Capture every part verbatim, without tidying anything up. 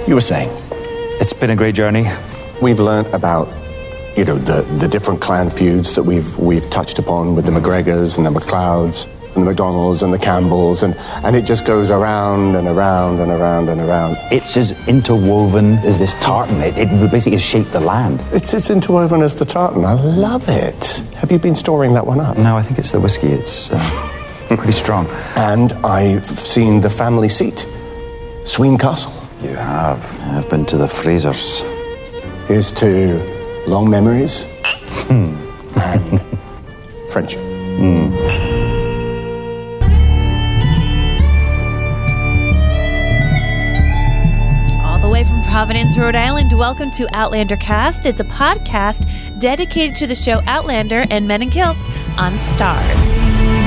You were saying? It's been a great journey. We've learnt about, you know, the, the different clan feuds that we've we've touched upon with the McGregors and the McLeods and the McDonalds and the Campbells, and, and it just goes around and around and around and around. It's as interwoven as this tartan. It, it basically has shaped the land. It's as interwoven as the tartan. I love it. Have you been storing that one up? No, I think it's the whiskey. It's uh, pretty strong. And I've seen the family seat, Sween Castle. You have. I've been to the Frasers. Here's to long memories Hmm. and friendship. Hmm. All the way from Providence, Rhode Island, welcome to Outlander Cast. It's a podcast dedicated to the show Outlander and Men in Kilts on Stars.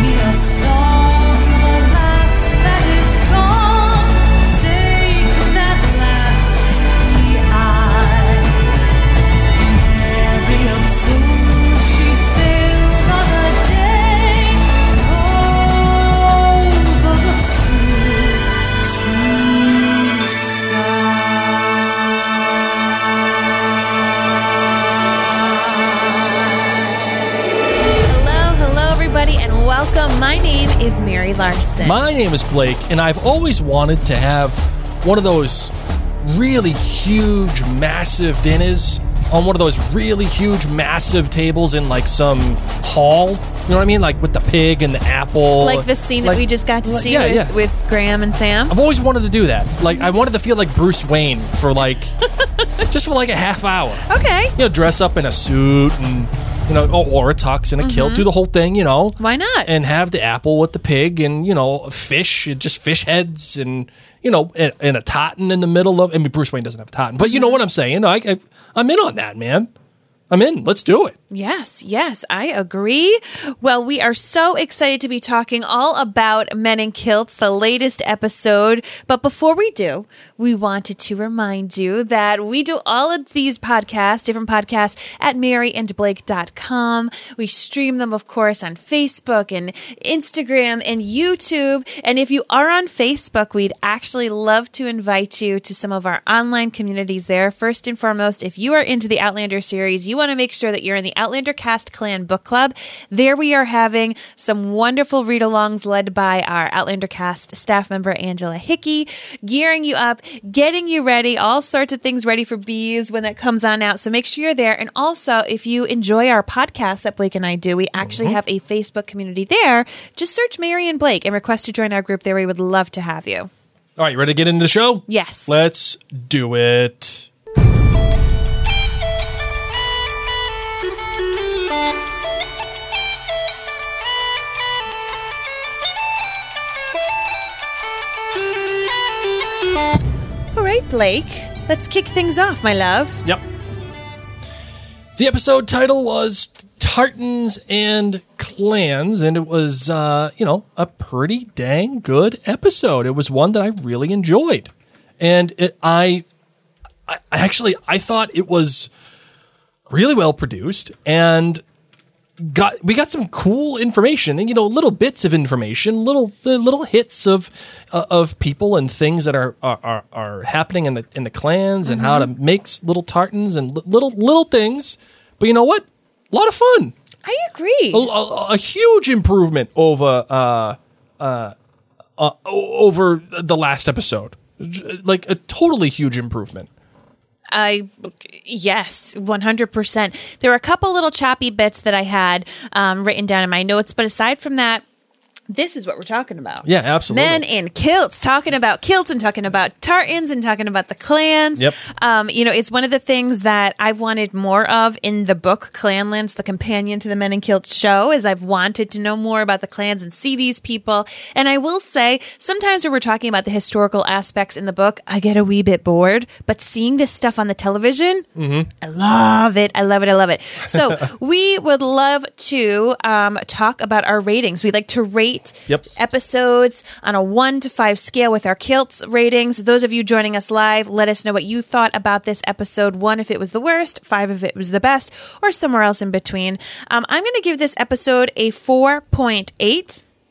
Welcome. My name is Mary Larson. My name is Blake, and I've always wanted to have one of those really huge, massive dinners on one of those really huge, massive tables in like some hall. You know what I mean? Like with the pig and the apple. Like the scene like, that we just got to like, see yeah, with, yeah. with Graham and Sam. I've always wanted to do that. Like I wanted to feel like Bruce Wayne for like just for like a half hour. Okay. You know, dress up in a suit and you know, or a tux and a kilt, do the whole thing, you know. Why not? And have the apple with the pig and, you know, fish, just fish heads and, you know, and, and a tartan in the middle of, I mean, Bruce Wayne doesn't have a tartan, but you know what I'm saying? I, I, I'm in on that, man. I'm in. Let's do it. Yes, yes, I agree. Well, we are so excited to be talking all about Men in Kilts, the latest episode. But before we do, we wanted to remind you that we do all of these podcasts, different podcasts, at mary and blake dot com. We stream them, of course, on Facebook and Instagram and YouTube. And if you are on Facebook, we'd actually love to invite you to some of our online communities there. First and foremost, if you are into the Outlander series, you want to make sure that you're in the Outlander Cast Clan Book Club. There we are having some wonderful read-alongs led by our Outlander Cast staff member, Angela Hickey, gearing you up, getting you ready, all sorts of things ready for bees when that comes on out. So make sure you're there. And also, if you enjoy our podcast that Blake and I do, we actually mm-hmm. have a Facebook community there. Just search Mary and Blake and request to join our group there. We would love to have you. All right, you ready to get into the show? Yes. Let's do it. All right, Blake, let's kick things off, my love. Yep. The episode title was Tartans and Clans, and it was, uh, you know, a pretty dang good episode. It was one that I really enjoyed. And it, I, I actually, I thought it was really well produced, and got we got some cool information, and you know, little bits of information, little little hits of uh, of people and things that are are, are happening in the in the clans, mm-hmm. and how to make little tartans and li- little little things. But you know what? A lot of fun. I agree. A, a, a huge improvement over uh, uh, uh, over the last episode. Like a totally huge improvement. I, yes, one hundred percent. There were a couple little choppy bits that I had um, written down in my notes, but aside from that, this is what we're talking about. Yeah, absolutely. Men in kilts, talking about kilts and talking about tartans and talking about the clans. Yep. Um, you know, it's one of the things that I've wanted more of in the book Clanlands, the companion to the Men in Kilts show, is I've wanted to know more about the clans and see these people. And I will say, sometimes when we're talking about the historical aspects in the book, I get a wee bit bored. But seeing this stuff on the television, mm-hmm. I love it. I love it. I love it. So we would love to um, talk about our ratings. We like to rate Yep. episodes on a one to five scale with our Kilts ratings. Those of you joining us live, let us know what you thought about this episode. One, if it was the worst, five, if it was the best, or somewhere else in between. Um, I'm going to give this episode a four point eight.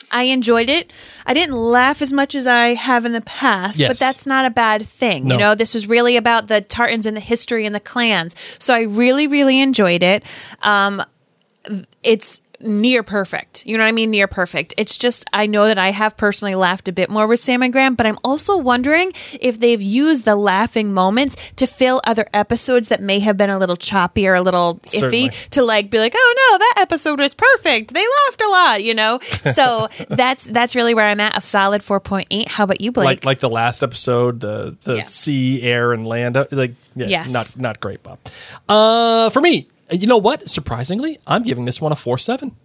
I enjoyed it. I didn't laugh as much as I have in the past, Yes. but that's not a bad thing. No. You know, this was really about the Tartans and the history and the clans. So I really, really enjoyed it. Um, it's near perfect. You know what I mean? Near perfect. It's just, I know that I have personally laughed a bit more with Sam and Graham, but I'm also wondering if they've used the laughing moments to fill other episodes that may have been a little choppy or a little iffy Certainly. to like be like, oh no, that episode was perfect. They laughed a lot, you know? So that's, that's really where I'm at, a solid four point eight. How about you, Blake? Like like the last episode, the the Yeah. sea, air, and land. uh, Like yeah, Yes. not not great, Bob. Uh, for me, you know what? Surprisingly, I'm giving this one a four seven.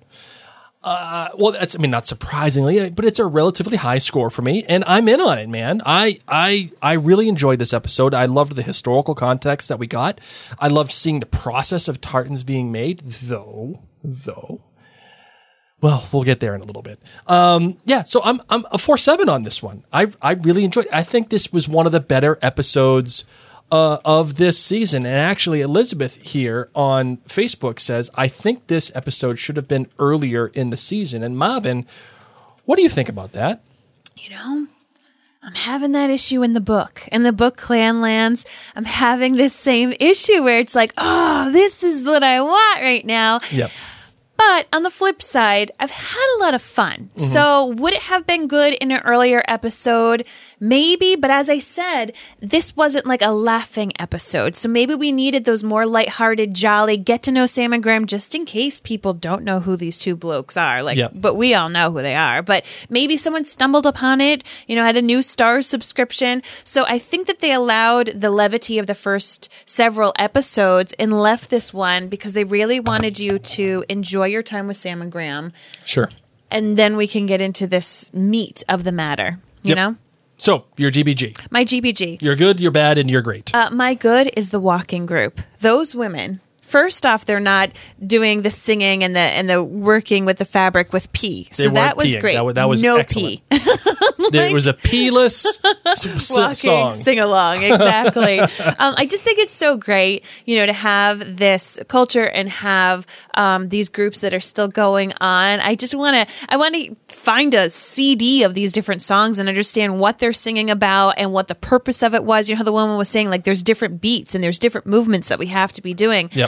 Uh, well, that's I mean not surprisingly, but it's a relatively high score for me, and I'm in on it, man. I I I really enjoyed this episode. I loved the historical context that we got. I loved seeing the process of tartans being made, though though. Well, we'll get there in a little bit. Um, yeah, so I'm I'm a four seven on this one. I I really enjoyed it. I think this was one of the better episodes uh, of this season. And actually, Elizabeth here on Facebook says, I think this episode should have been earlier in the season. And Marvin, what do you think about that? You know, I'm having that issue in the book. In the book Clanlands, I'm having this same issue where it's like, oh, this is what I want right now. Yep. But on the flip side, I've had a lot of fun. Mm-hmm. So would it have been good in an earlier episode? Maybe. But as I said, this wasn't like a laughing episode. So maybe we needed those more lighthearted, jolly, get to know Sam and Graham just in case people don't know who these two blokes are. Like, Yep. but we all know who they are. But maybe someone stumbled upon it, you know, had a new Stars subscription. So I think that they allowed the levity of the first several episodes and left this one because they really wanted you to enjoy your time with Sam and Graham. Sure. And then we can get into this meat of the matter, you Yep. know? So, you're G B G. My G B G. You're good, you're bad, and you're great. Uh, my good is the walking group. Those women. First off, they're not doing the singing and the and the working with the fabric with pee. So weren't that was peeing. great. That wa- that was no excellent. pee. There was a peeless s- Walking, song. sing along, exactly. um, I just think it's so great, you know, to have this culture and have um, these groups that are still going on. I just want to, I want to find a C D of these different songs and understand what they're singing about and what the purpose of it was. You know how the woman was saying, like, there's different beats and there's different movements that we have to be doing. Yep.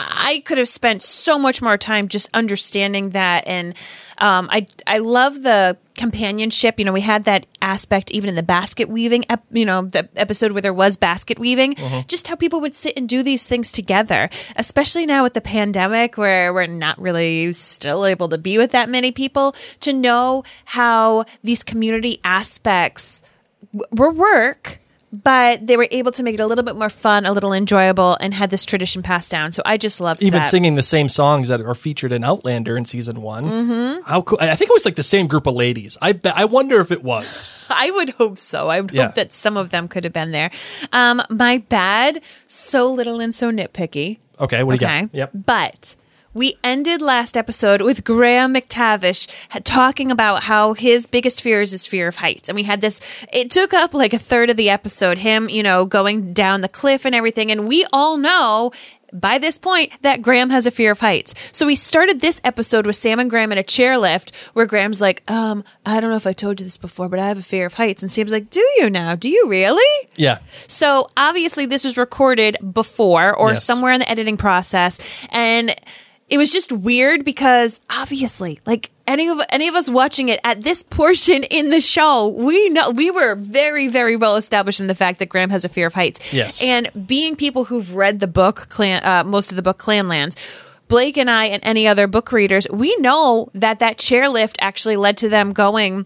I could have spent so much more time just understanding that. And um, I, I love the companionship. You know, we had that aspect even in the basket weaving, ep- you know, the episode where there was basket weaving, just how people would sit and do these things together, especially now with the pandemic where we're not really still able to be with that many people, to know how these community aspects w- were work, but they were able to make it a little bit more fun, a little enjoyable, and had this tradition passed down. So I just loved Even that. singing the same songs that are featured in Outlander in season one. Mm-hmm. How cool! I think it was like the same group of ladies. I bet. I wonder if it was. I would hope so. I would Yeah. hope that some of them could have been there. Um, my bad, so little and so nitpicky. Okay, what do Okay. you got? Yep. But we ended last episode with Graham McTavish ha- talking about how his biggest fear is his fear of heights. And we had this, it took up like a third of the episode, him, you know, going down the cliff and everything. And we all know by this point that Graham has a fear of heights. So we started this episode with Sam and Graham in a chairlift where Graham's like, um, I don't know if I told you this before, but I have a fear of heights. And Sam's like, do you now? Do you really? Yeah. So obviously this was recorded before or Yes. somewhere in the editing process. And it was just weird because obviously, like any of any of us watching it at this portion in the show, we know we were very, very well established in the fact that Graham has a fear of heights. Yes. And being people who've read the book, Clan, uh, most of the book Clanlands, Blake and I and any other book readers, we know that that chairlift actually led to them going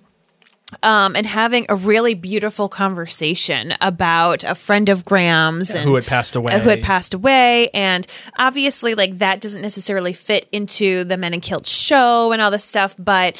Um, and having a really beautiful conversation about a friend of Graham's Yeah, and who had passed away. who had passed away. And obviously, like, that doesn't necessarily fit into the Men in Kilts show and all this stuff. But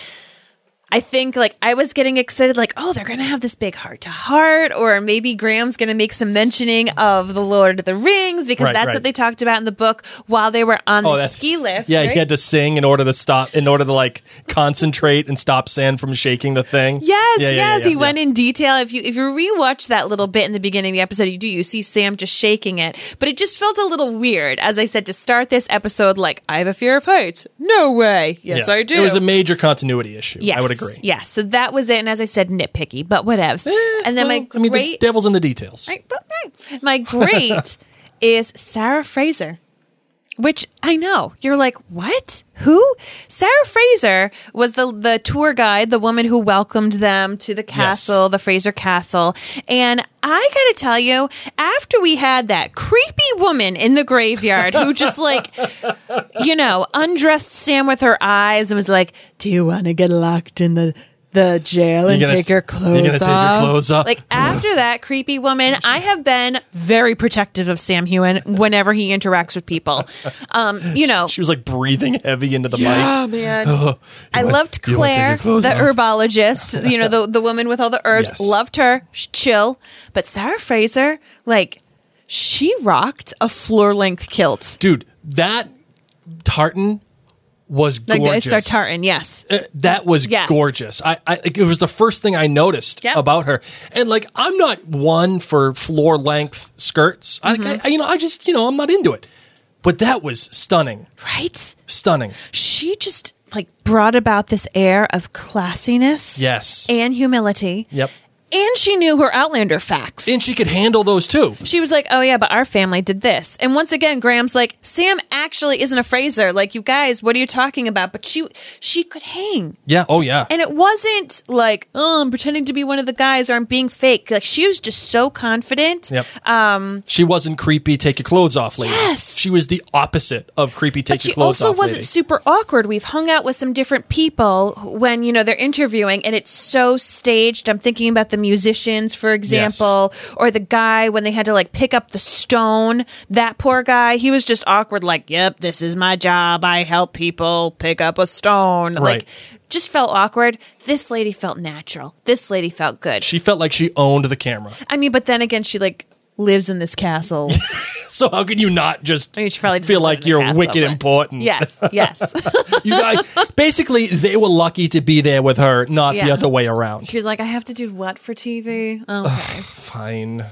I think, like, I was getting excited, like, oh, they're going to have this big heart to heart, or maybe Graham's going to make some mentioning of the Lord of the Rings because Right, that's right. what they talked about in the book while they were on Oh, the that's- ski lift. Yeah, right? he had to sing in order to stop, in order to like concentrate and stop Sam from shaking the thing. Yes, Yeah, yeah, yes, yeah, he yeah. went in detail. If you if you rewatch that little bit in the beginning of the episode, you do you see Sam just shaking it, but it just felt a little weird. As I said, to start this episode, like, I have a fear of heights. No way. Yes, Yeah. I do. It was a major continuity issue. Yes. I would agree. Yes. So that was it. And as I said, nitpicky, but whatevs. Eh, and then well, my I mean, great, the devil's in the details. my, my great is Sarah Fraser. Which I know you're like, what? Who? Sarah Fraser was the the tour guide, the woman who welcomed them to the castle, Yes. the Fraser Castle. And I gotta tell you, after we had that creepy woman in the graveyard who just like, you know, undressed Sam with her eyes and was like, "Do you want to get locked in the?" the jail and You're gonna take t- your clothes you're gonna take your off. clothes off? Like after that creepy woman, I have been very protective of Sam Heughan whenever he interacts with people. Um, you know, She was like breathing heavy into the oh mic. man, Oh, I you loved want- you wanna take Claire, your clothes the off? herbologist. You know, the the woman with all the herbs. Yes. Loved her, Sh- chill. But Sarah Fraser, like, she rocked a floor length kilt. Dude, that tartan was Like gorgeous. it's our tartan, yes. Uh, that was Yes. gorgeous. I, I it was the first thing I noticed Yep. about her. And like, I'm not one for floor length skirts. Mm-hmm. I, I, you know, I just, you know, I'm not into it. But that was stunning, Right? stunning. She just like brought about this air of classiness, Yes. and humility. Yep. And she knew her Outlander facts. And she could handle those too. She was like, oh yeah, but our family did this. And once again, Graham's like, Sam actually isn't a Fraser. Like, you guys, what are you talking about? But she she could hang. Yeah. Oh yeah. And it wasn't like, oh, I'm pretending to be one of the guys or I'm being fake. Like, she was just so confident. Yep. Um, she wasn't creepy. Take your clothes off, lady. Yes. She was the opposite of creepy. Take But your she clothes also off, wasn't lady. super awkward. We've hung out with some different people when, you know, they're interviewing and it's so staged. I'm thinking about the musicians, for example, or the guy when they had to like pick up the stone. That poor guy, he was just awkward, like, yep, this is my job. I help people pick up a stone. Right. Like, just felt awkward. This lady felt natural. This lady felt good. She felt like she owned the camera. I mean, but then again, she like lives in this castle. So how can you not just I mean, she probably doesn't feel live like in the you're castle, wicked but- important? Yes, yes. You guys, basically, they were lucky to be there with her, not the Yeah. other way around. She was like, I have to do what for T V? Okay. Fine.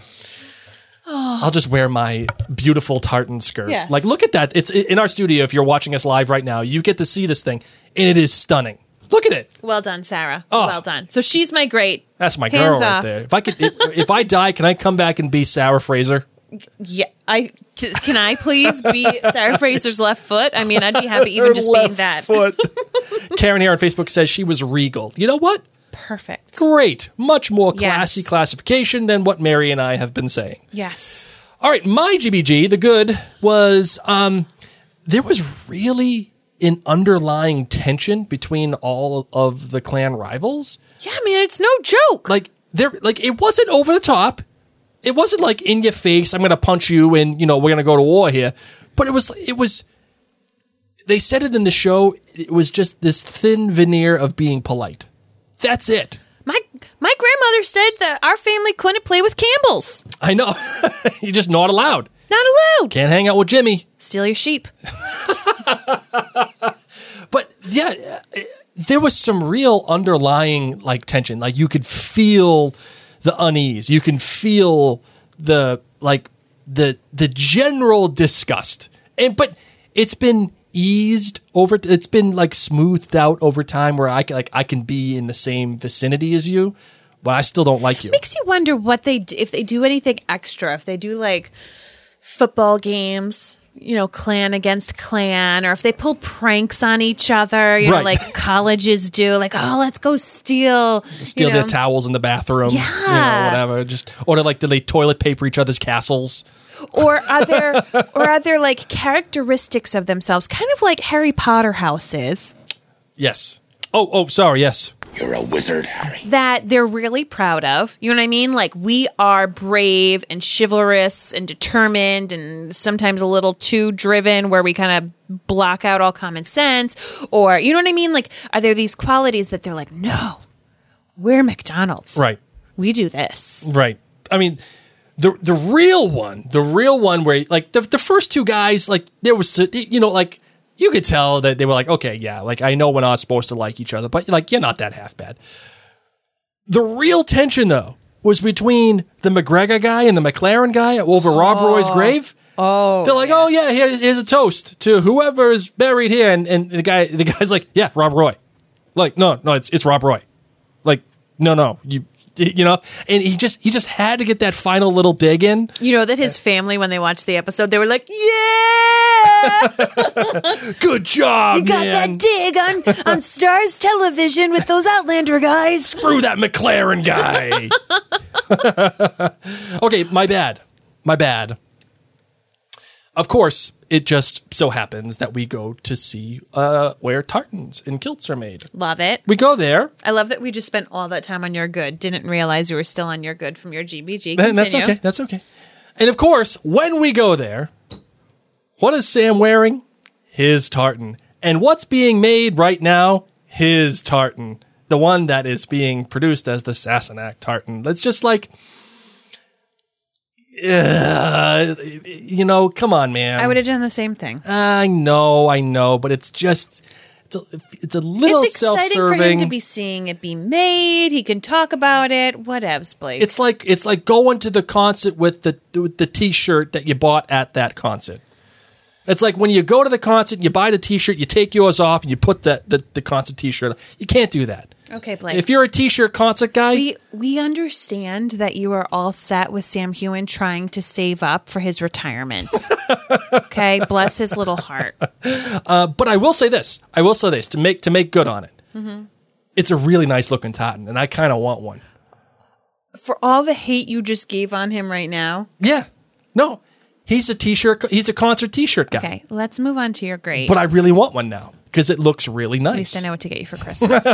I'll just wear my beautiful tartan skirt. Yes. Like, look at that. It's in our studio. If you're watching us live right now, you get to see this thing, and it is stunning. Look at it. Well done, Sarah. Oh. Well done. So she's my great. That's my girl Hands right off. there. If I could, if, if I die, can I come back and be Sarah Fraser? Yeah, I can I please be Sarah Fraser's left foot? I mean, I'd be happy even just being Left that. foot. Karen here on Facebook says she was regal. You know what? Perfect. Great. Much more classy Yes. classification than what Mary and I have been saying. Yes. All right, my G B G, the good, was um, there was really an underlying tension between all of the clan rivals. Yeah, man, it's no joke. Like there, like it wasn't over the top. It wasn't like in your face. I'm going to punch you, and you know we're going to go to war here. But it was, it was. They said it in the show. It was just this thin veneer of being polite. That's it. My my grandmother said that our family couldn't play with Campbells. I know. You're just not allowed. Not allowed. Can't hang out with Jimmy. Steal your sheep. But yeah, it- there was some real underlying like tension. Like you could feel the unease. You can feel the like the the general disgust. And but it's been eased over. It's been like smoothed out over time where I can like I can be in the same vicinity as you, but I still don't like you. Makes you wonder what they d- if they do anything extra. If they do like football games, you know, clan against clan, or if they pull pranks on each other, you know, Right. like colleges do, like, oh, let's go steal, Steal you know. their towels in the bathroom. You know, Yeah. whatever. Just or like do they toilet paper each other's castles? Or are there, or are there like characteristics of themselves, kind of like Harry Potter houses, Yes. Oh, oh, sorry. Yes. You're a wizard, Harry. that they're really proud of? You know what I mean? Like, we are brave and chivalrous and determined and sometimes a little too driven where we kind of block out all common sense. Or, you know what I mean? Like, are there these qualities that they're like, no, we're McDonald's. Right. We do this. Right. I mean, the the real one, the real one where like the the first two guys, like there was, you know, like you could tell that they were like, okay, yeah, like I know we're not supposed to like each other, but like you're not that half bad. The real tension though was between the McGregor guy and the McLaren guy over Rob Roy's grave. Oh, they're like, oh yeah, here's, here's a toast to whoever is buried here, and and the guy, the guy's like, yeah, Rob Roy. Like, no, no, it's it's Rob Roy. Like, no, no, you you know, and he just he just had to get that final little dig in. You know that his family, when they watched the episode, they were like, "Yeah, good job, you got man. that dig on on Stars Television with those Outlander guys." Screw that McLaren guy. Okay, my bad, my bad. Of course, it just so happens that we go to see uh, where tartans and kilts are made. Love it. We go there. I love that we just spent all that time on Your Good. Didn't realize you were still on Your Good from your G B G. And that's Continue. okay. That's okay. And of course, when we go there, what is Sam wearing? His tartan. And what's being made right now? His tartan. The one that is being produced as the Sassenach tartan. That's just like, uh, you know, come on, man. I would have done the same thing. I know, I know, but it's just, it's a, it's a little It's exciting self-serving. for him to be seeing it be made. He can talk about it. Whatevs, Blake. It's like it's like going to the concert with the with the T-shirt that you bought at that concert. It's like when you go to the concert, you buy the T-shirt, you take yours off, and you put the the, the concert T-shirt on. You can't do that. Okay, Blake. If you're a T-shirt concert guy, we we understand that you are all set with Sam Heughan trying to save up for his retirement. Okay, bless his little heart. uh, but I will say this: I will say this to make to make good on it. Mm-hmm. It's a really nice looking tartan, and I kind of want one. For all the hate you just gave on him right now. Yeah, no, he's a T-shirt. He's a concert T-shirt guy. Okay, let's move on to your great. But I really want one now because it looks really nice. At least I know what to get you for Christmas.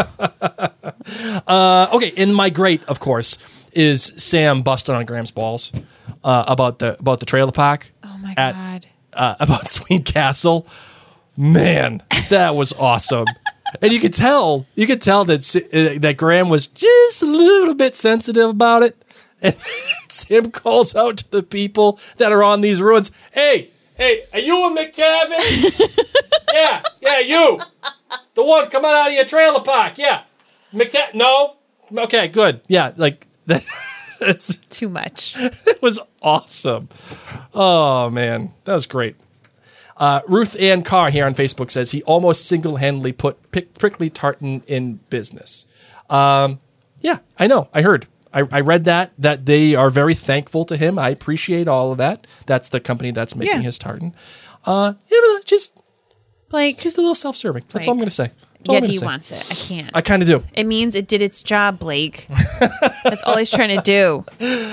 uh, okay, and my great, of course, is Sam busting on Graham's balls uh, about the about the trailer park. Oh my at, God. Uh, about Sweet Castle. Man, that was awesome. And you could tell, you could tell that uh, that Graham was just a little bit sensitive about it. And Sam calls out to the people that are on these ruins, "Hey, hey, are you a McTavish? yeah, yeah, you. The one coming out of your trailer park, yeah. McTav, no? Okay, good. Yeah, like, that, that's too much. It was awesome. Oh, man, that was great. Uh, Ruth Ann Carr here on Facebook says he almost single-handedly put Pick, Prickly Tartan in business. Um, yeah, I know. I heard. I, I read that, that they are very thankful to him. I appreciate all of that. That's the company that's making Yeah. his tartan. Uh, you know, just, Like, just a little self-serving. That's all I'm going to say. That's all yet I'm gonna he say. wants it. I can't. I kind of do. It means it did its job, Blake. That's all he's trying to do.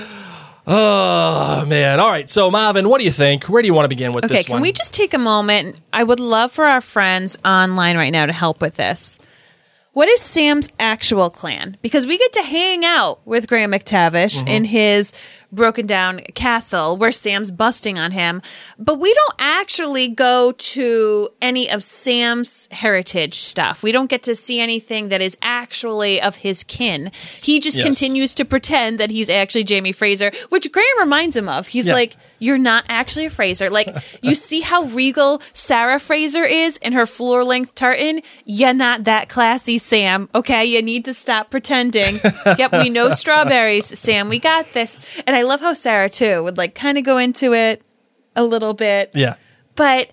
Oh, man. All right. So, Marvin, what do you think? Where do you want to begin with Okay, this can one? we just take a moment? I would love for our friends online right now to help with this. What is Sam's actual clan? Because we get to hang out with Graham McTavish Mm-hmm. in his broken down castle where Sam's busting on him, but we don't actually go to any of Sam's heritage stuff. We don't get to see anything that is actually of his kin. He just Yes. continues to pretend that he's actually Jamie Fraser, which Graham reminds him of. He's Yeah. like, "You're not actually a Fraser." Like, you see how regal Sarah Fraser is in her floor-length tartan? You're not that classy, Sam. Okay, you need to stop pretending. Yep, we know strawberries, Sam. We got this. And I love how Sarah, too, would like kind of go into it a little bit. Yeah. But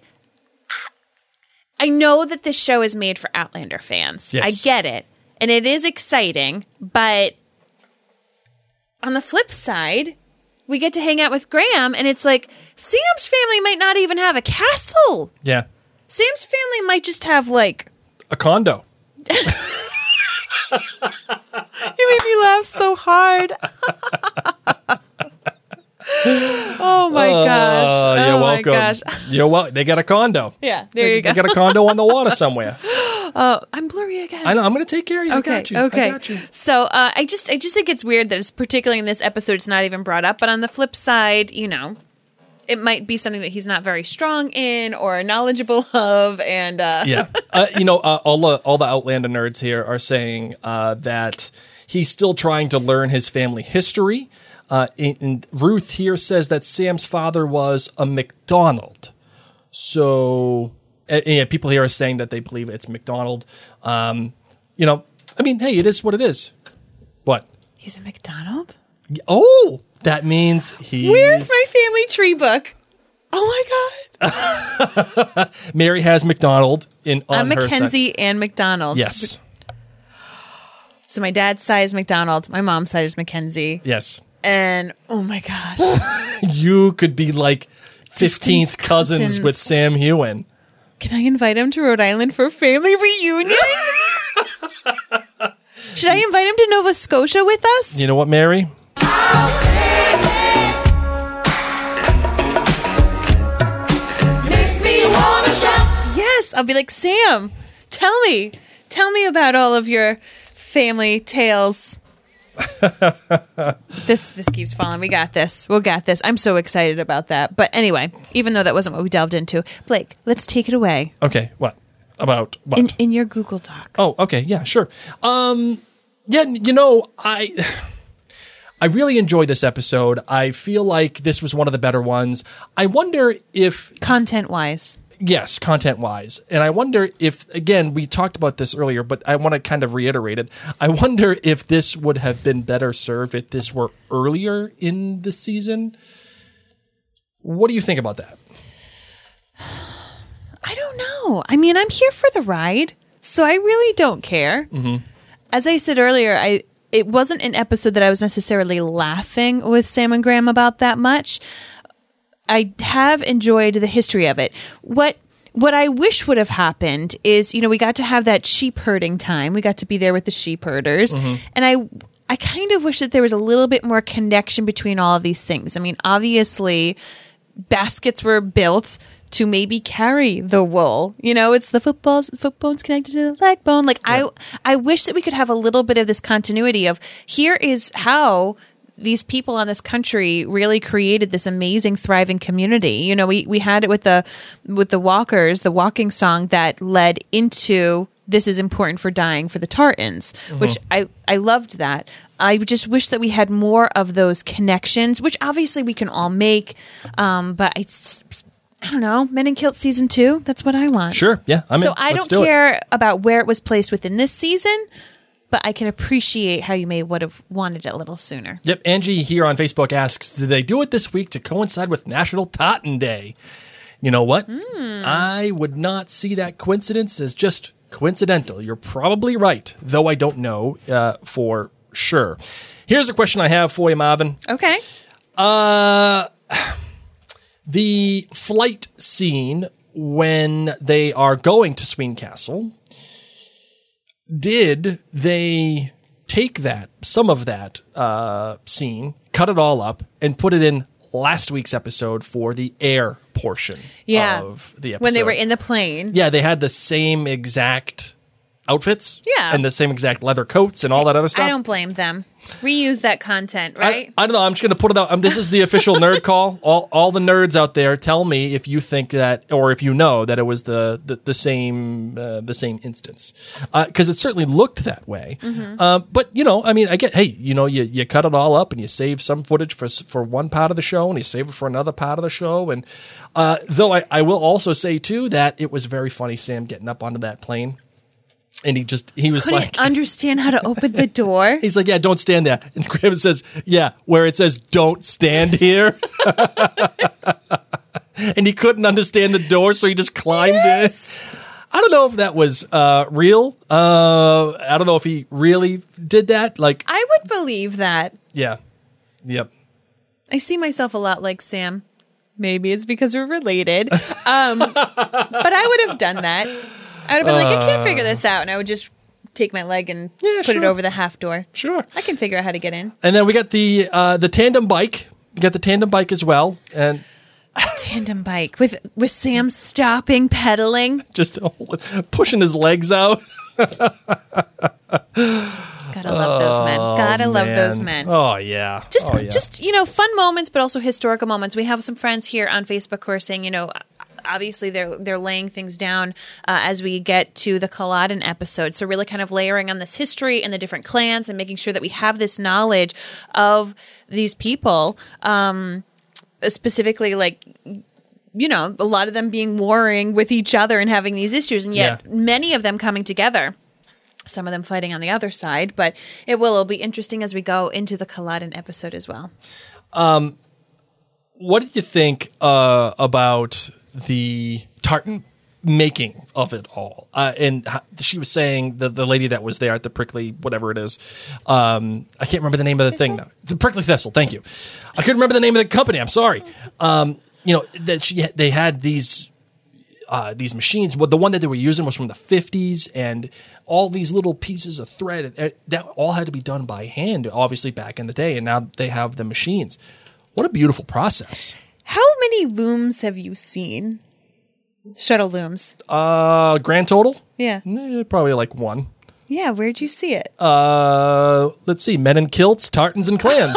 I know that this show is made for Outlander fans. Yes. I get it. And it is exciting. But on the flip side, we get to hang out with Graham, and it's like, Sam's family might not even have a castle. Yeah. Sam's family might just have, like... A condo. You made me laugh so hard. Oh, my gosh. Oh, oh, you're my welcome. gosh. You're wel- They got a condo. Yeah, there they, you go. They got a condo on the water somewhere. Oh, I'm blurry again. I know. I'm going to take care of you. Okay. I got you. Okay. I got you. So uh, I just, I just think it's weird that it's particularly in this episode, it's not even brought up. But on the flip side, you know, it might be something that he's not very strong in or knowledgeable of, and uh, Yeah. Uh, you know, uh, all the all the Outlander nerds here are saying uh, that he's still trying to learn his family history. Uh, and, and Ruth here says that Sam's father was a McDonald. So, and, and people here are saying that they believe it's McDonald. Um, you know, I mean, hey, it is what it is. What? he's a McDonald. Oh, that means he's... Where's my family tree book? Oh my God. Mary has McDonald in on I'm her side. Mackenzie and McDonald. Yes. So my dad's side is McDonald. My mom's side is Mackenzie. Yes. And oh my gosh. You could be like fifteenth cousins, cousins with Sam Hewen. Can I invite him to Rhode Island for a family reunion? Should I invite him to Nova Scotia with us? You know what, Mary? Makes me wanna shout. Yes, I'll be like, Sam, tell me. Tell me about all of your family tales. this this keeps falling. We got this. We'll got this. I'm so excited about that. But anyway, even though that wasn't what we delved into, Blake, let's take it away. Okay, what? About what? In, in your Google Doc. Oh, okay, yeah, sure. Um, yeah, you know, I I really enjoyed this episode. I feel like this was one of the better ones. I wonder if... Content-wise. Yes, content-wise. And I wonder if, again, we talked about this earlier, but I want to kind of reiterate it. I wonder if this would have been better served if this were earlier in the season. What do you think about that? I don't know. I mean, I'm here for the ride, so I really don't care. Mm-hmm. As I said earlier, I it wasn't an episode that I was necessarily laughing with Sam and Graham about that much. I have enjoyed the history of it. What what I wish would have happened is, you know, we got to have that sheep herding time. We got to be there with the sheep herders. Mm-hmm. And I I kind of wish that there was a little bit more connection between all of these things. I mean, obviously, baskets were built to maybe carry the wool. You know, it's the footballs, foot bone's connected to the leg bone. Like, yeah. I I wish that we could have a little bit of this continuity of here is how these people on this country really created this amazing, thriving community. You know, we, we had it with the with the Walkers, the walking song that led into this is important for dying for the Tartans, mm-hmm. which I, I loved that. I just wish that we had more of those connections, which obviously we can all make. Um, but I, I don't know, Men in Kilts season two, that's what I want. Sure, yeah. I mean, so I don't do care it. about where it was placed within this season, but I can appreciate how you may would have wanted it a little sooner. Yep. Angie here on Facebook asks, did they do it this week to coincide with National Tartan Day? You know what? Mm. I would not see that coincidence as just coincidental. You're probably right, though I don't know uh, for sure. Here's a question I have for you, Marvin. Okay. Uh, the flight scene when they are going to Sween Castle, did they take that, some of that uh, scene, cut it all up, and put it in last week's episode for the air portion yeah. of the episode? When they were in the plane. Yeah, they had the same exact outfits. Yeah. And the same exact leather coats and all that other stuff. I don't blame them. Reuse that content, right? I, I don't know. I'm just going to put it out. Um, this is the official nerd call. All all the nerds out there, tell me if you think that, or if you know that it was the the, the same uh, the same instance, because uh, it certainly looked that way. Mm-hmm. Uh, but you know, I mean, I get. Hey, you know, you you cut it all up and you save some footage for for one part of the show and you save it for another part of the show. And uh, though I, I will also say too that it was very funny, Sam getting up onto that plane. And he just, he was Couldn't like... understand how to open the door. He's like, yeah, don't stand there. And Graham says, yeah, where it says, don't stand here. And he couldn't understand the door, so he just climbed yes. in. I don't know if that was uh, real. Uh, I don't know if he really did that. Like, I would believe that. Yeah. Yep. I see myself a lot like Sam. Maybe it's because we're related. Um, but I would have done that. I would have been uh, like, I can't figure this out. And I would just take my leg and yeah, put sure. it over the half door. Sure. I can figure out how to get in. And then we got the uh, the tandem bike. We got the tandem bike as well. And a tandem bike with, with Sam stopping, pedaling. Just pushing his legs out. Gotta love those men. Gotta oh, love man. those men. Oh, yeah. Just, oh, yeah. just you know, fun moments, but also historical moments. We have some friends here on Facebook who are saying, you know, obviously they're they're laying things down uh, as we get to the Culloden episode. So really kind of layering on this history and the different clans and making sure that we have this knowledge of these people, um, specifically like, you know, a lot of them being warring with each other and having these issues, and yet yeah. many of them coming together. Some of them fighting on the other side, but it will it'll be interesting as we go into the Culloden episode as well. Um, what did you think uh, about the tartan making of it all. Uh, and h- she was saying, the, the lady that was there at the Prickly, whatever it is, um, I can't remember the name of the thing now. The Prickly Thistle, thank you. I couldn't remember the name of the company, I'm sorry. Um, you know, that she they had these uh, these machines. Well, the one that they were using was from the fifties, and all these little pieces of thread, and that all had to be done by hand, obviously, back in the day, and now they have the machines. What a beautiful process. How many looms have you seen? Shuttle looms. Uh, grand total? Yeah. Eh, probably like one. Yeah, where'd you see it? Uh, let's see. Men in kilts, tartans, and clans.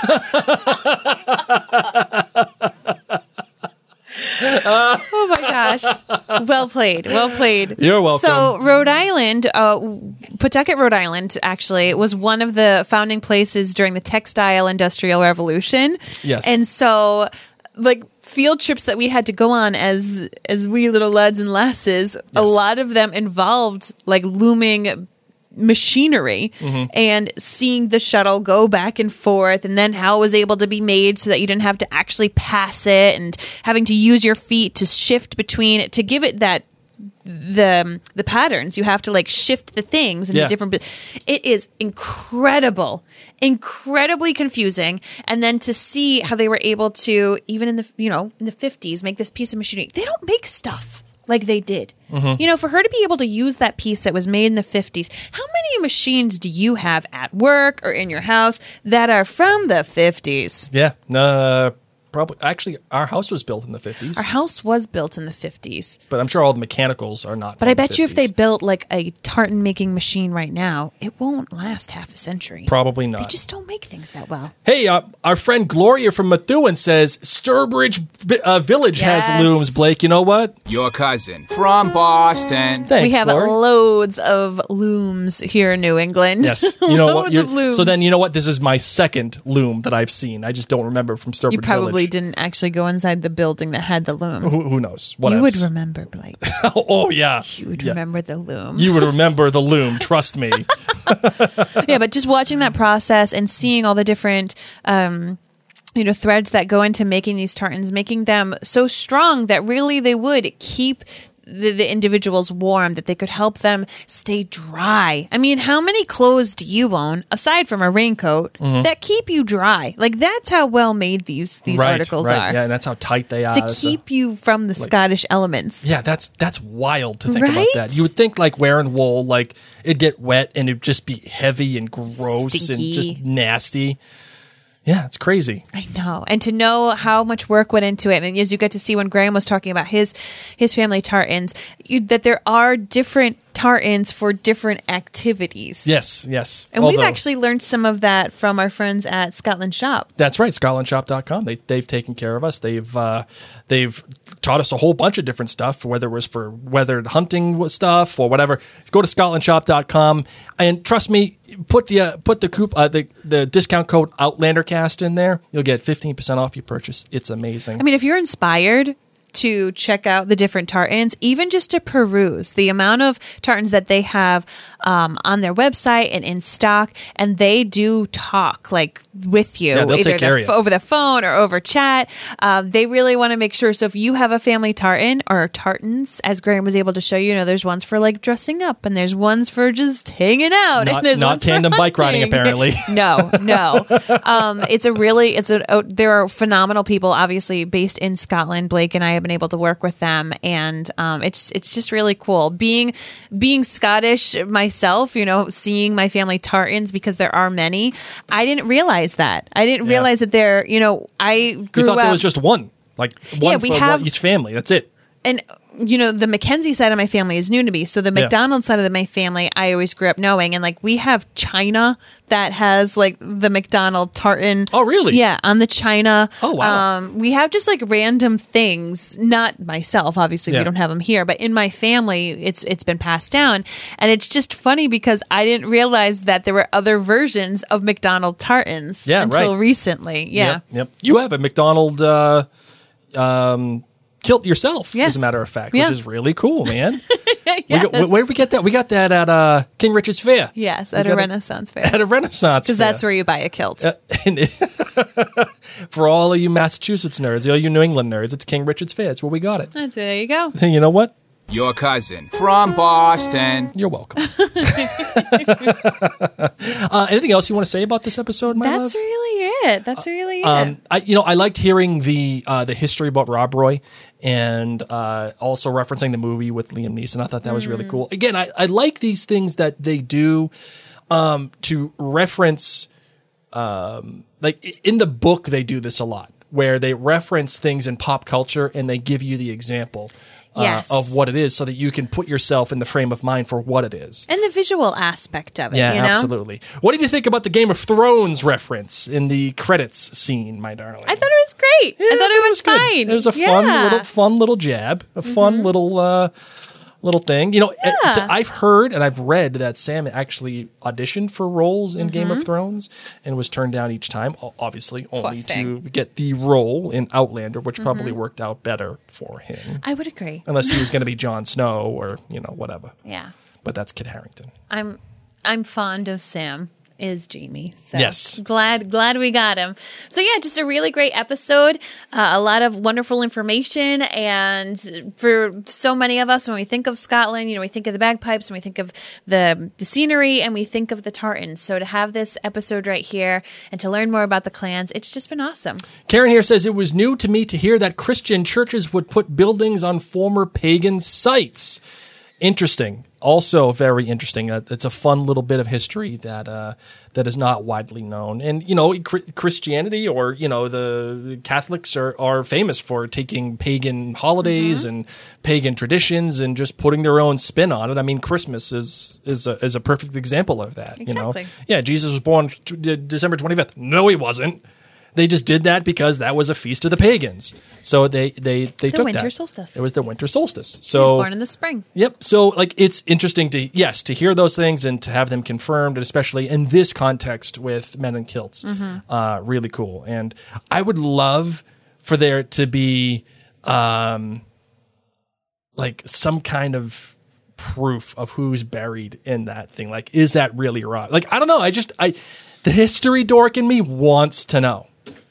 Oh my gosh. Well played. Well played. You're welcome. So Rhode Island, uh, Pawtucket, Rhode Island, actually, was one of the founding places during the textile industrial revolution. Yes. And so, like, field trips that we had to go on as as wee little lads and lasses, yes. a lot of them involved, like, looming machinery mm-hmm. and seeing the shuttle go back and forth, and then how it was able to be made so that you didn't have to actually pass it, and having to use your feet to shift between it to give it that the the patterns. You have to like shift the things into yeah. different. It is incredible, incredibly confusing, and then to see how they were able to, even in the you know in the fifties, make this piece of machinery. They don't make stuff like they did. Mm-hmm. You know, for her to be able to use that piece that was made in the fifties, how many machines do you have at work or in your house that are from the fifties? Yeah, uh, probably. Actually, our house was built in the fifties. Our house was built in the fifties. But I'm sure all the mechanicals are not. But from I bet the you if they fifties. built like a tartan making machine right now, it won't last half a century. Probably not. They just don't make things that well. Hey, uh, our friend Gloria from Methuen says Sturbridge uh, Village Yes. has looms, Blake. You know what? Your cousin from Boston. Thanks, We have Gloria. loads of looms here in New England. Yes. You know what? Loads You're- of looms. So then, you know what? This is my second loom that I've seen. I just don't remember from Sturbridge You probably Village. didn't actually go inside the building that had the loom. Who, who knows? What you else? would remember, Blake. Oh, yeah. You would Yeah. remember the loom. You would remember the loom. Trust me. Yeah, but just watching that process and seeing all the different um you know threads that go into making these tartans, making them so strong that really they would keep the, the individuals warm, that they could help them stay dry. I mean, how many clothes do you own aside from a raincoat Mm-hmm. that keep you dry? Like, that's how well made these these right, articles right. are. Yeah, and that's how tight they are. to That's keep you from the Scottish elements. a- yeah, that's that's wild to think about Right? that. You would think like wearing wool, like it'd get wet and it'd just be heavy and gross Stinky. and just nasty. Yeah, it's crazy. I know. And to know how much work went into it. And as you get to see when Graham was talking about his his family tartans, you, that there are different tartans for different activities. Yes, yes. And we've Although- actually learned some of that from our friends at Scotland Shop. That's right, scotland shop dot com. They they've taken care of us. They've uh, they've taught us a whole bunch of different stuff, whether it was for weathered hunting stuff or whatever. Go to scotland shop dot com and trust me, put the uh, put the coup uh, the the discount code OutlanderCast in there. You'll get fifteen percent off your purchase. It's amazing. I mean, if you're inspired to check out the different tartans, even just to peruse the amount of tartans that they have um, on their website and in stock, and they do talk like with you, Yeah, they'll either take care the of you. f- over the phone or over chat. Um, they really want to make sure. So if you have a family tartan or tartans, as Graham was able to show you, you know, there's ones for like dressing up, and there's ones for just hanging out, Not- and there's not ones for tandem bike riding, hunting. apparently. No, no. Um, it's a really, it's a, oh, there are phenomenal people, obviously based in Scotland. Blake and I have been able to work with them, and um, it's it's just really cool. Being being Scottish myself, you know, seeing my family tartans, because there are many. I didn't realize that. I didn't Yeah. realize that there. You know, I grew you thought up. there was just one, like one Yeah, we for have- one, each family. That's it. And you know, the Mackenzie side of my family is new to me. So the Yeah. McDonald side of the, my family, I always grew up knowing. And like, we have China that has like the McDonald tartan. Oh, really? Yeah, on the China. Oh, wow. Um, we have just like random things. Not myself, obviously, Yeah. we don't have them here, but in my family, it's it's been passed down. And it's just funny because I didn't realize that there were other versions of McDonald tartans Yeah, until right. recently. Yeah. Yep, yep. You have a McDonald uh, um, kilt yourself, Yes. as a matter of fact, Yeah. which is really cool, man. Yes. we got, where did we get that? We got that at uh, King Richard's Fair. Yes, We at a got it Renaissance fair. At a Renaissance Because fair. that's where you buy a kilt. Uh, and it- for all of you Massachusetts nerds, all you New England nerds, it's King Richard's Fair. It's where we got it. That's there you go. You know what? your cousin from Boston. You're welcome. uh, anything else you want to say about this episode, my That's love? really it. That's really it. Um, I, you know, I liked hearing the uh, the history about Rob Roy and uh, also referencing the movie with Liam Neeson. I thought that was really cool. Again, I, I like these things that they do um, to reference. Um, like in the book, they do this a lot, where they reference things in pop culture and they give you the example. Uh, Yes. of what it is so that you can put yourself in the frame of mind for what it is. and the visual aspect of it, Yeah, you know? absolutely. What did you think about the Game of Thrones reference in the credits scene, my darling? I thought it was great. I thought it was, good. fine. It was a Yeah. fun little, fun little jab, a fun Mm-hmm. little, uh, little thing. You know, it's- I've heard and I've read that Sam actually auditioned for roles in Game Mm-hmm. of Thrones and was turned down each time. o- Obviously, only to thing. get the role in Outlander, which Mm-hmm. probably worked out better for him, I would agree. unless he was going to be Jon Snow or you know whatever. Yeah. But that's Kit Harington. I'm I'm fond of Sam is Jamie. So Yes. glad glad we got him. So yeah, just a really great episode. Uh, a lot of wonderful information, and for so many of us, when we think of Scotland, you know, we think of the bagpipes, and we think of the the scenery, and we think of the tartans. So to have this episode right here and to learn more about the clans, it's just been awesome. Karen here says, it was new to me to hear that Christian churches would put buildings on former pagan sites. Interesting. Also very interesting. Uh, it's a fun little bit of history that uh, that is not widely known. And, you know, cr- Christianity or, you know, the Catholics are, are famous for taking pagan holidays Mm-hmm. and pagan traditions and just putting their own spin on it. I mean, Christmas is is a, is a perfect example of that. You Exactly. know, yeah, Jesus was born t- d- December twenty-fifth. No, he wasn't. They just did that because that was a feast of the pagans. So they they they The took winter that. solstice. It was the winter solstice. He So was born in the spring. Yep. So like it's interesting to yes to hear those things and to have them confirmed, and especially in this context with Men in Kilts, uh, really cool. And I would love for there to be um, like some kind of proof of who's buried in that thing. Like, is that really right? Like, I don't know. I just I the history dork in me wants to know.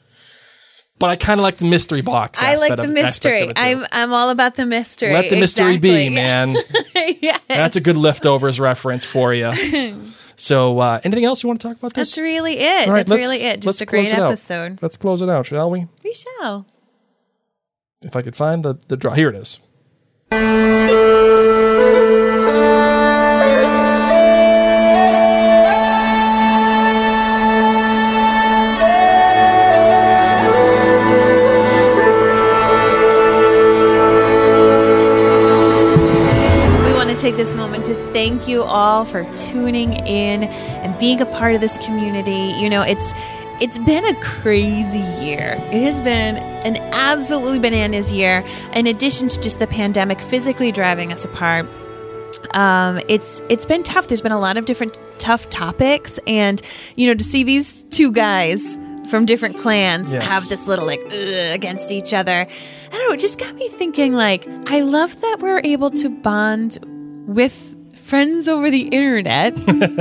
But I kind of like the mystery box. I aspect like the of- mystery. aspect of it, too. I'm I'm all about the mystery. Let the mystery Exactly. be, man. yes. That's a good leftovers reference for you. So, uh, anything else you want to talk about this? That's really it. All right, That's let's- really it. let's Just a close great it out. episode. Let's close it out, shall we? We shall. If I could find the the draw, here it is. We want to take this moment to thank you all for tuning in and being a part of this community. You know, it's it's been a crazy year. It has been an absolutely bananas year. In addition to just the pandemic physically driving us apart, um, it's it's been tough. There's been a lot of different tough topics, and you know, to see these two guys from different clans Yes. have this little like ugh, against each other. I don't know. It just got me thinking. Like, I love that we're able to bond with friends over the internet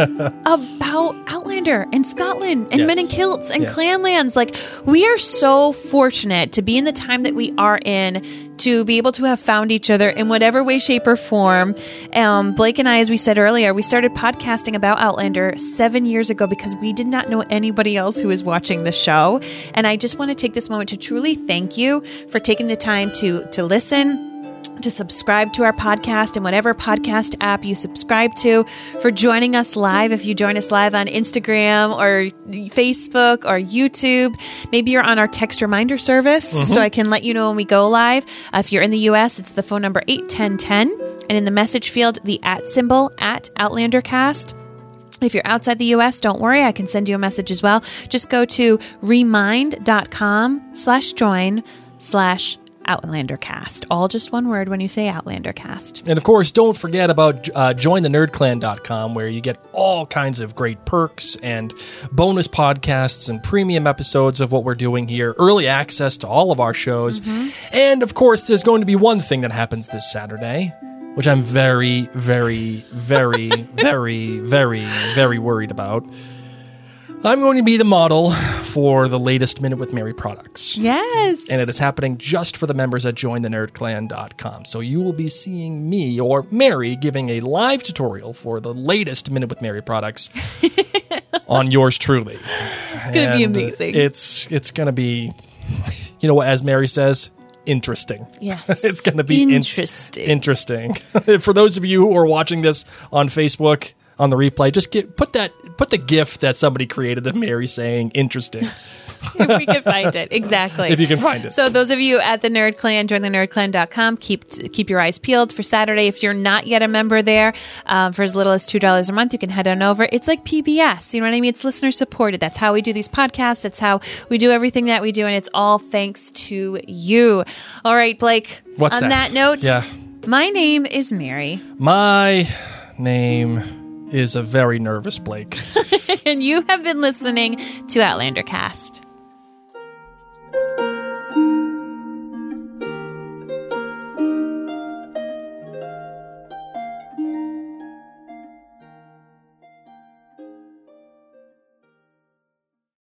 about Outlander and Scotland and Yes. Men in Kilts and Yes. Clanlands. Like, we are so fortunate to be in the time that we are in, to be able to have found each other in whatever way, shape, or form. Um, Blake and I, as we said earlier, we started podcasting about Outlander seven years ago because we did not know anybody else who was watching the show. And I just want to take this moment to truly thank you for taking the time to to listen, to subscribe to our podcast in whatever podcast app you subscribe to, for joining us live. If you join us live on Instagram or Facebook or YouTube, maybe you're on our text reminder service, so I can let you know when we go live. Uh, if you're in the U S, it's the phone number eight one zero one zero, and in the message field, the at symbol at OutlanderCast. If you're outside the U S, don't worry, I can send you a message as well. Just go to remind.com slash join slash OutlanderCast. All just one word when you say OutlanderCast. And of course, don't forget about uh, join the nerd clan dot com, where you get all kinds of great perks and bonus podcasts and premium episodes of what we're doing here, early access to all of our shows. Mm-hmm. And of course, there's going to be one thing that happens this Saturday, which I'm very, very, very, very, very, very worried about. I'm going to be the model for the latest Minute with Mary products. Yes. And it is happening just for the members at join the nerd clan dot com. So you will be seeing me or Mary giving a live tutorial for the latest Minute with Mary products on yours truly. It's going to be amazing. It's it's going to be, you know what, as Mary says, interesting. Yes. It's going to be in- interesting. interesting. For those of you who are watching this on Facebook, on the replay, just get put that put the GIF that somebody created of Mary saying interesting. If we can find it. Exactly. If you can find it. So those of you at the Nerd Clan, join the nerd clan dot com. Keep keep your eyes peeled for Saturday. If you're not yet a member there, um, for as little as two dollars a month, you can head on over. It's like P B S. You know what I mean? It's listener supported. That's how we do these podcasts. That's how we do everything that we do. And it's all thanks to you. All right, Blake. What's on that? that note, Yeah. my name is Mary. My name is a very nervous Blake. And you have been listening to Outlander Cast.